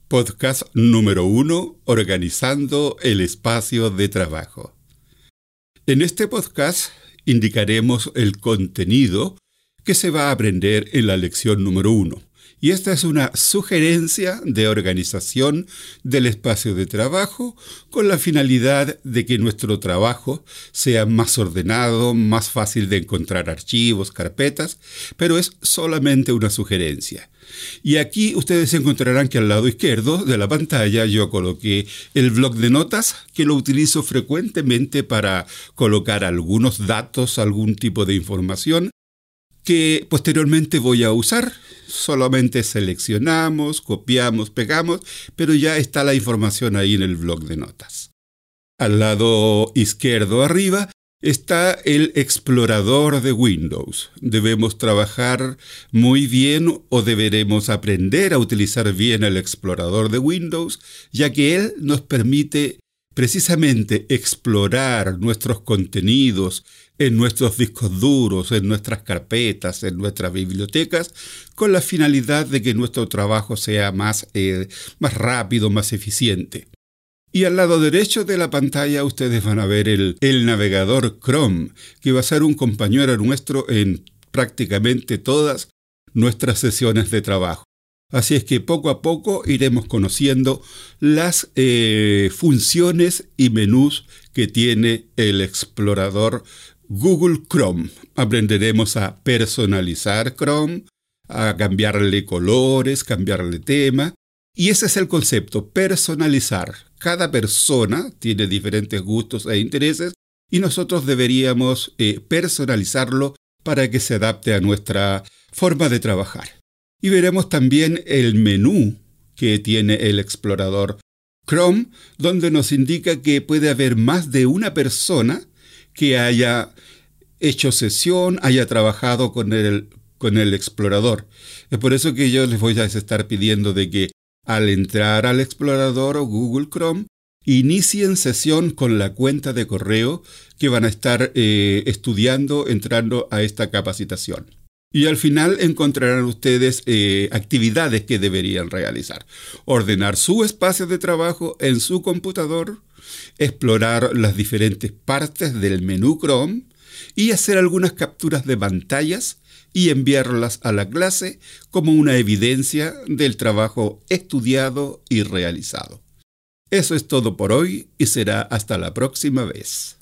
Podcast número 1, Organizando el espacio de trabajo. En este podcast indicaremos el contenido que se va a aprender en la lección número 1. Y esta es una sugerencia de organización del espacio de trabajo con la finalidad de que nuestro trabajo sea más ordenado, más fácil de encontrar archivos, carpetas, pero es solamente una sugerencia. Y aquí ustedes encontrarán que al lado izquierdo de la pantalla yo coloqué el bloc de notas, que lo utilizo frecuentemente para colocar algunos datos, algún tipo de información que posteriormente voy a usar. Solamente seleccionamos, copiamos, pegamos, pero ya está la información ahí en el bloc de notas. Al lado izquierdo arriba está el explorador de Windows. Debemos trabajar muy bien o deberemos aprender a utilizar bien el explorador de Windows, ya que él nos permite precisamente explorar nuestros contenidos en nuestros discos duros, en nuestras carpetas, en nuestras bibliotecas, con la finalidad de que nuestro trabajo sea más rápido, más eficiente. Y al lado derecho de la pantalla ustedes van a ver el navegador Chrome, que va a ser un compañero nuestro en prácticamente todas nuestras sesiones de trabajo. Así es que poco a poco iremos conociendo las funciones y menús que tiene el explorador Google Chrome. Aprenderemos a personalizar Chrome, a cambiarle colores, cambiarle tema. Y ese es el concepto, personalizar. Cada persona tiene diferentes gustos e intereses y nosotros deberíamos personalizarlo para que se adapte a nuestra forma de trabajar. Y veremos también el menú que tiene el explorador Chrome, donde nos indica que puede haber más de una persona que haya hecho sesión, haya trabajado con el explorador. Es por eso que yo les voy a estar pidiendo de que al entrar al explorador o Google Chrome, inicien sesión con la cuenta de correo que van a estar estudiando, entrando a esta capacitación. Y al final encontrarán ustedes actividades que deberían realizar. Ordenar su espacio de trabajo en su computador, explorar las diferentes partes del menú Chrome y hacer algunas capturas de pantallas y enviarlas a la clase como una evidencia del trabajo estudiado y realizado. Eso es todo por hoy y será hasta la próxima vez.